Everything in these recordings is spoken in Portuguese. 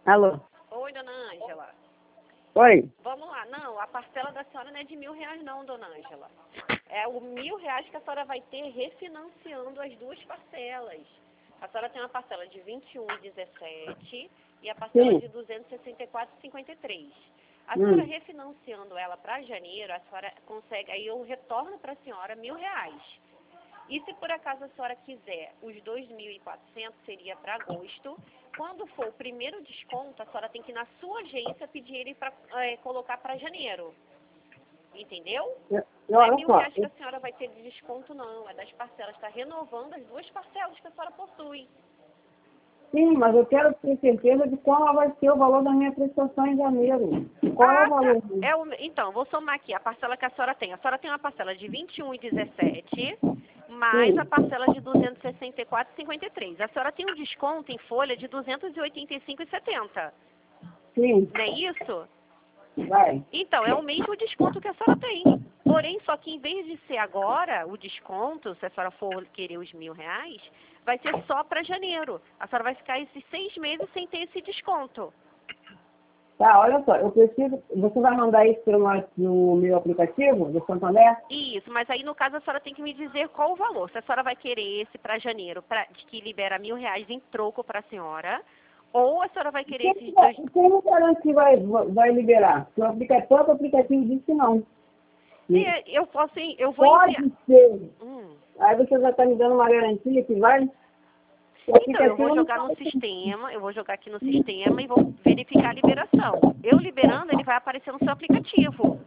Alô? Oi, dona Ângela. Oi? Vamos lá. Não, a parcela da senhora não é de R$ 1.000 não, dona Ângela. É o R$ 1.000 que a senhora vai ter refinanciando as duas parcelas. A senhora tem uma parcela de 21,17 e a parcela Sim. de 264,53. A senhora refinanciando ela para janeiro, a senhora consegue, aí eu retorno para a senhora R$ 1.000. E se por acaso a senhora quiser os 2.400, seria para agosto. Quando for o primeiro desconto, a senhora tem que ir na sua agência pedir ele para colocar para janeiro. Entendeu? Não é Olha só. R$ 1.000 que a senhora vai ter de desconto, não. É das parcelas. Está renovando as duas parcelas que a senhora possui. Sim, mas eu quero ter certeza de qual vai ser o valor da minha prestação em janeiro. Qual é o valor? Então, vou somar aqui a parcela que a senhora tem. A senhora tem uma parcela de 21,17 mais Sim. a parcela de 264,53. A senhora tem um desconto em folha de 285,70. Sim. Não é isso? Vai. Então, é o mesmo desconto que a senhora tem. Porém, só que em vez de ser agora o desconto, se a senhora for querer os R$ 1.000, vai ser só para janeiro. A senhora vai ficar esses 6 meses sem ter esse desconto. Tá, olha só, eu preciso. Você vai mandar isso no meu aplicativo do Santander? Isso, mas aí no caso a senhora tem que me dizer qual o valor. Se a senhora vai querer esse para janeiro, que libera R$ 1.000 em troco para a senhora, ou a senhora vai querer esses dois. Quem me garante que vai liberar? Porque o próprio aplicativo diz que não. Eu vou enviar. Pode ser. Hum. Aí você já está me dando uma garantia que vai? O Então, eu vou aplicativo não jogar no fala. sistema, eu vou jogar aqui no sistema e vou verificar a liberação. Eu liberando, ele vai aparecer no seu aplicativo.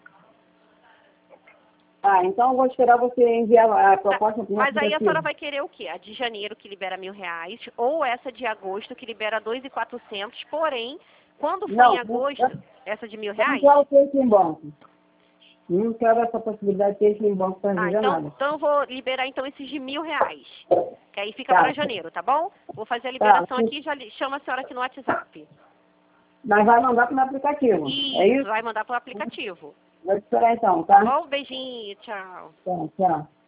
Ah, então eu vou esperar você enviar a Tá. proposta para o Mas aí a senhora aplicativo. vai querer o quê? A de janeiro que libera R$ 1.000 ou essa de agosto que libera 2.400, porém, quando for em Não, agosto, essa de eu não R$ 1.000? quero ter isso em banco. Não quero essa possibilidade de ter isso em banco para fazer Então, nada. então eu vou liberar então esses de R$ 1.000, que aí fica Tá. para janeiro, tá bom? Vou fazer a Tá. liberação aqui e já chama a senhora aqui no WhatsApp. Mas vai mandar para o aplicativo. É Isso, isso? vai mandar pro aplicativo. Vou esperar então, Tá tá? bom? Beijinho, tchau. Tá, tchau.